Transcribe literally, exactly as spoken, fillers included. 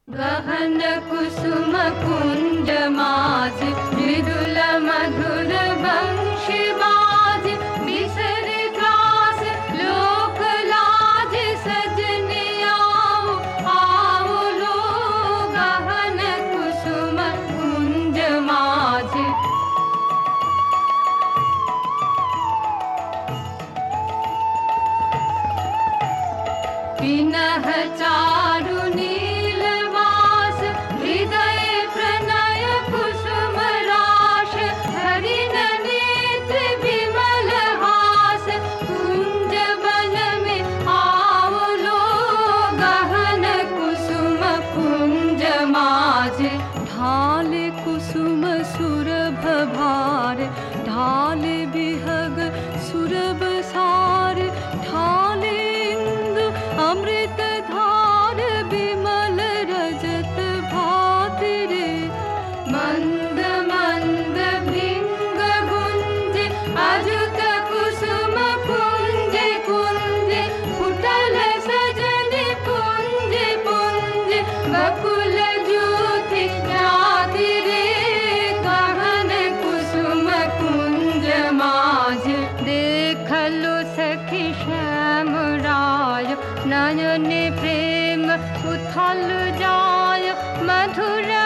गहन कुसुम कुंज माज मृदुल मधुर वंशी बाज बिसर त्रास लोक लाज सजनी आओ आओ लो गहन कुसुम कुंज माज। पिनह चारु नीलवास हृदय प्रणय कुसुम राश हरिण नेत्र विमल हास कुंज बन में आओ लो गहन कुसुम कुंज माज। ढाल कुसुम सुरभ भार ढाल बिहग सुरभ सार ढाल अमृत धार विमल रजत भात रे। मंद मंद भृंग गुंज अजुत कुसुम कुंज कुंज फुटल सजन पुंज पुंज बकुल ज्योति राति रे गहन कुसुम कुंज माज। देखलो सखी श्याम राय नयन प्रेम उथल जाय मधुर